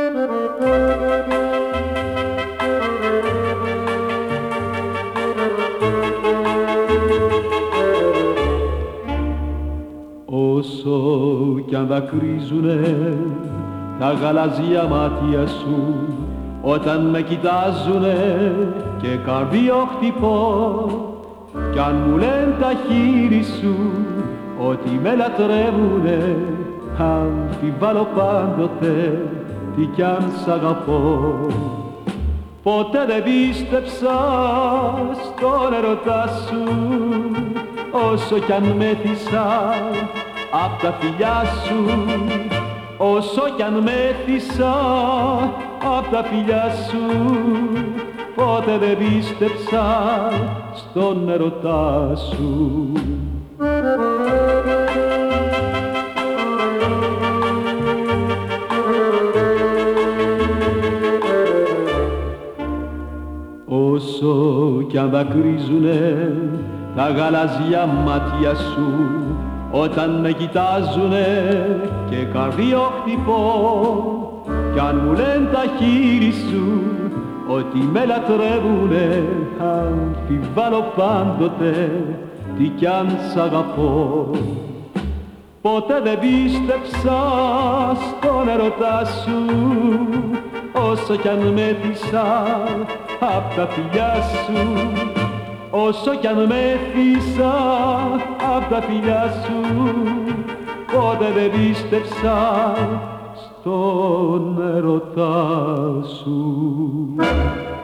Όσο κι αν δακρύζουνε τα γαλαζιά μάτια σου όταν με κοιτάζουνε και καρδίο χτυπώ κι αν μου λένε τα χείλη σου ότι με λατρεύουνε αμφιβάλλω πάντοτε τι κι αν σ' αγαπώ. Ποτέ δεν πίστεψα στον ερωτά σου όσο κι αν μέθησα απ' τα φιλιά σου, όσο κι αν μέθησα απ' τα φιλιά σου, ποτέ δεν πίστεψα στον ερωτά σου. Όσο κι αν δακρύζουνε τα γαλαζιά μάτια σου όταν με κοιτάζουνε και καρδίο χτυπώ κι αν μου λένε τα χείλη σου ότι με λατρεύουνε αμφιβάλλω πάντοτε τι κι αν σ' αγαπώ. Ποτέ δεν πίστεψα στον ερωτά σου όσο κι αν μέθησα απ' τα φιλιά σου, όσο κι αν μέθησα απ' τα φιλιά σου, ποτέ δεν πίστεψα στον ερωτά σου.